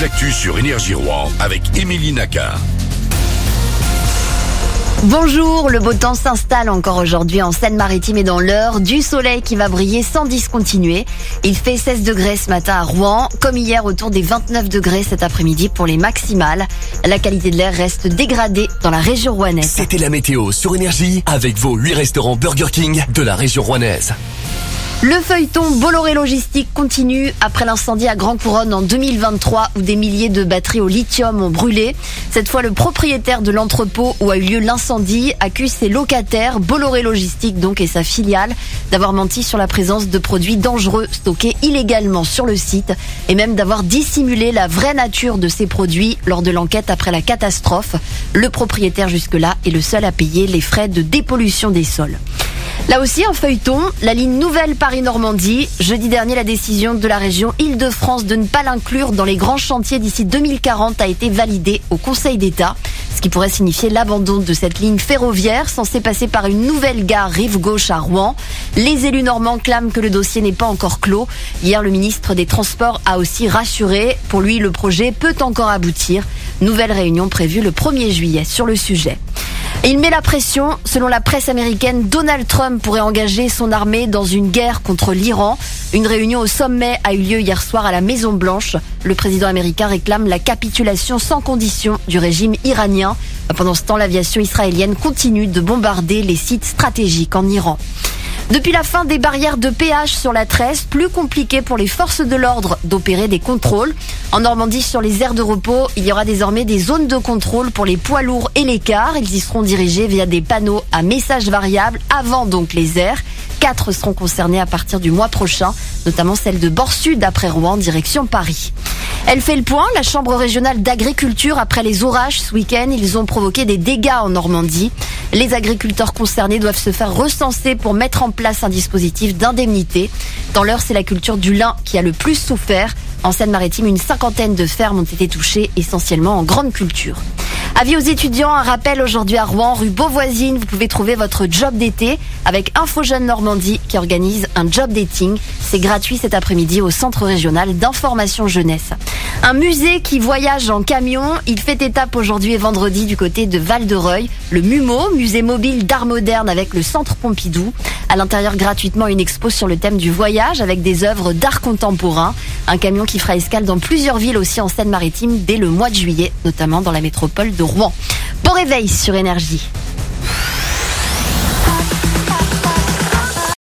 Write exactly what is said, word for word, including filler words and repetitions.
l'actu sur Énergie Rouen avec Émilie Naka. Bonjour, le beau temps s'installe encore aujourd'hui en Seine-Maritime et dans l'Eure. Du soleil qui va briller sans discontinuer. Il fait seize degrés ce matin à Rouen, comme hier autour des vingt-neuf degrés cet après-midi pour les maximales. La qualité de l'air reste dégradée dans la région rouennaise. C'était la météo sur Énergie avec vos huit restaurants Burger King de la région rouennaise. Le feuilleton Bolloré Logistique continue après l'incendie à Grand Couronne en deux mille vingt-trois où des milliers de batteries au lithium ont brûlé. Cette fois, le propriétaire de l'entrepôt où a eu lieu l'incendie accuse ses locataires, Bolloré Logistique donc et sa filiale, d'avoir menti sur la présence de produits dangereux stockés illégalement sur le site et même d'avoir dissimulé la vraie nature de ces produits lors de l'enquête après la catastrophe. Le propriétaire jusque-là est le seul à payer les frais de dépollution des sols. Là aussi, un feuilleton, la ligne Nouvelle Paris-Normandie. Jeudi dernier, la décision de la région Île-de-France de ne pas l'inclure dans les grands chantiers d'ici deux mille quarante a été validée au Conseil d'État. Ce qui pourrait signifier l'abandon de cette ligne ferroviaire censée passer par une nouvelle gare rive gauche à Rouen. Les élus normands clament que le dossier n'est pas encore clos. Hier, le ministre des Transports a aussi rassuré. Pour lui, le projet peut encore aboutir. Nouvelle réunion prévue le premier juillet sur le sujet. Et il met la pression. Selon la presse américaine, Donald Trump pourrait engager son armée dans une guerre contre l'Iran. Une réunion au sommet a eu lieu hier soir à la Maison-Blanche. Le président américain réclame la capitulation sans condition du régime iranien. Pendant ce temps, l'aviation israélienne continue de bombarder les sites stratégiques en Iran. Depuis la fin des barrières de péage sur la Tresse, plus compliqué pour les forces de l'ordre d'opérer des contrôles. En Normandie, sur les aires de repos, il y aura désormais des zones de contrôle pour les poids lourds et les cars. Ils y seront dirigés via des panneaux à messages variables avant donc les aires. Quatre seront concernés à partir du mois prochain, notamment celle de Bord-Sud après Rouen, direction Paris. Elle fait le point, la Chambre régionale d'agriculture, après les orages ce week-end, ils ont provoqué des dégâts en Normandie. Les agriculteurs concernés doivent se faire recenser pour mettre en place un dispositif d'indemnité. Dans l'Eure, c'est la culture du lin qui a le plus souffert. En Seine-Maritime, une cinquantaine de fermes ont été touchées, essentiellement en grande culture. Avis aux étudiants, un rappel aujourd'hui à Rouen, rue Beauvoisine, vous pouvez trouver votre job d'été avec Info Jeunes Normandie qui organise un job dating. C'est gratuit cet après-midi au Centre régional d'information jeunesse. Un musée qui voyage en camion, il fait étape aujourd'hui et vendredi du côté de Val-de-Reuil. Le MUMO, musée mobile d'art moderne avec le Centre Pompidou. À l'intérieur, gratuitement, une expo sur le thème du voyage avec des œuvres d'art contemporain. Un camion qui fera escale dans plusieurs villes aussi en Seine-Maritime dès le mois de juillet, notamment dans la métropole de Rouen. Bon réveil sur Énergie.